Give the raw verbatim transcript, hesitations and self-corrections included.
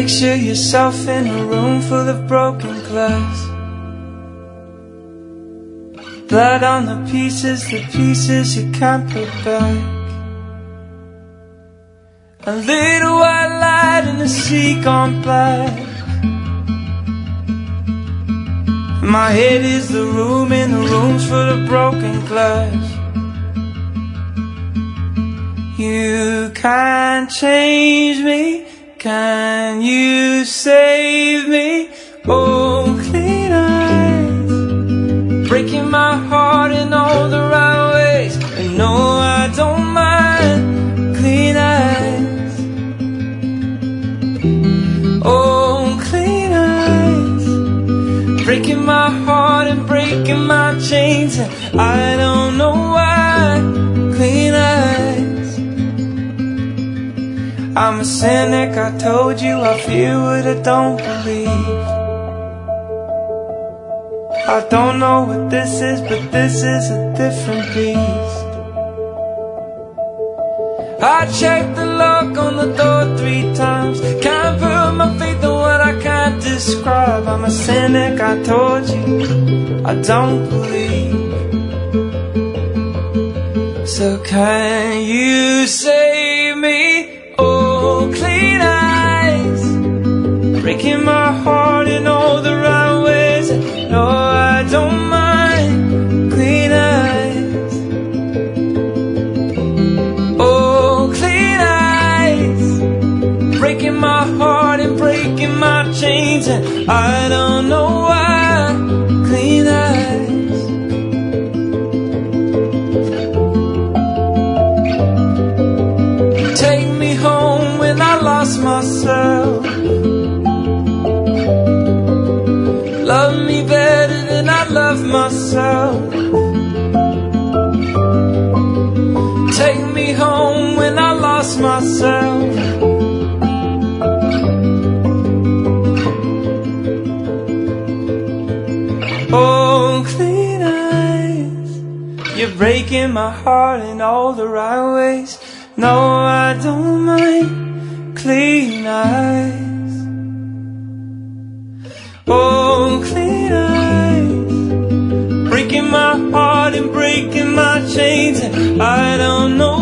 Picture yourself in a room full of broken glass. Blood on the pieces, the pieces you can't put back. A little white light in the sea gone black. My head is the room, and the room's full of broken glass. You can't change me, can you save me? Oh, clean eyes, breaking my heart in all the right ways. And no, I don't mind. Clean eyes, oh, clean eyes, breaking my heart and breaking my chains. I don't know why. Clean eyes, I'm a cynic, I told you I feel what I don't believe. I don't know what this is, but this is a different beast. I checked the lock on the door three times. Can't put my faith in what I can't describe. I'm a cynic, I told you I don't believe. So can you save me? Oh, clean eyes, breaking my heart in all the right ways. No, I don't mind. Clean eyes, oh, clean eyes, breaking my heart and breaking my chains. And I don't know why. Clean eyes, take me home when I lost myself. Love me better than I love myself. Take me home when I lost myself. Oh, clean eyes, you're breaking my heart in all the right ways. No, I don't mind. Clean eyes, oh, clean eyes, breaking my heart and breaking my chains. I don't know